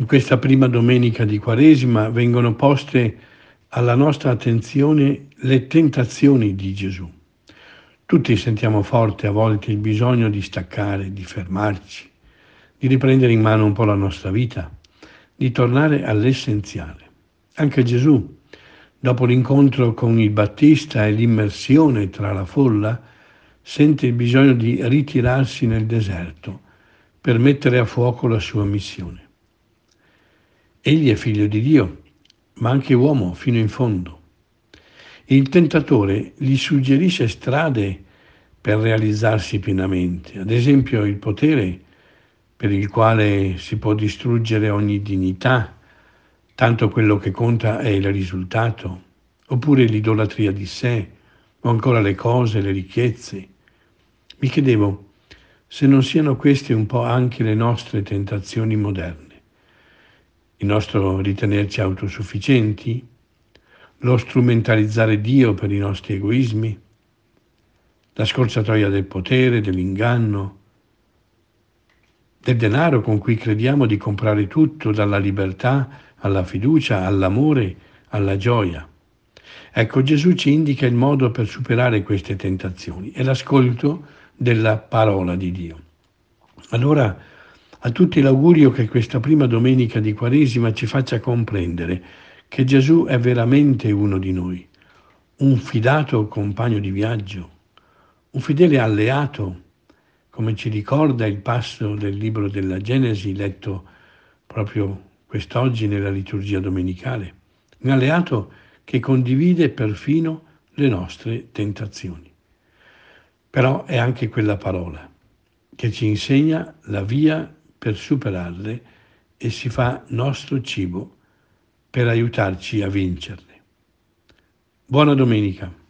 In questa prima domenica di Quaresima vengono poste alla nostra attenzione le tentazioni di Gesù. Tutti sentiamo forte a volte il bisogno di staccare, di fermarci, di riprendere in mano un po' la nostra vita, di tornare all'essenziale. Anche Gesù, dopo l'incontro con il Battista e l'immersione tra la folla, sente il bisogno di ritirarsi nel deserto per mettere a fuoco la sua missione. Egli è figlio di Dio, ma anche uomo fino in fondo. Il tentatore gli suggerisce strade per realizzarsi pienamente, ad esempio il potere per il quale si può distruggere ogni dignità, tanto quello che conta è il risultato, oppure l'idolatria di sé, o ancora le cose, le ricchezze. Mi chiedevo se non siano queste un po' anche le nostre tentazioni moderne. Il nostro ritenerci autosufficienti, lo strumentalizzare Dio per i nostri egoismi, la scorciatoia del potere, dell'inganno, del denaro con cui crediamo di comprare tutto, dalla libertà alla fiducia, all'amore, alla gioia. Ecco, Gesù ci indica il modo per superare queste tentazioni, è l'ascolto della parola di Dio. Allora, a tutti l'augurio che questa prima domenica di Quaresima ci faccia comprendere che Gesù è veramente uno di noi, un fidato compagno di viaggio, un fedele alleato, come ci ricorda il passo del libro della Genesi letto proprio quest'oggi nella liturgia domenicale, un alleato che condivide perfino le nostre tentazioni. Però è anche quella parola che ci insegna la via per superarle e si fa nostro cibo per aiutarci a vincerle. Buona domenica.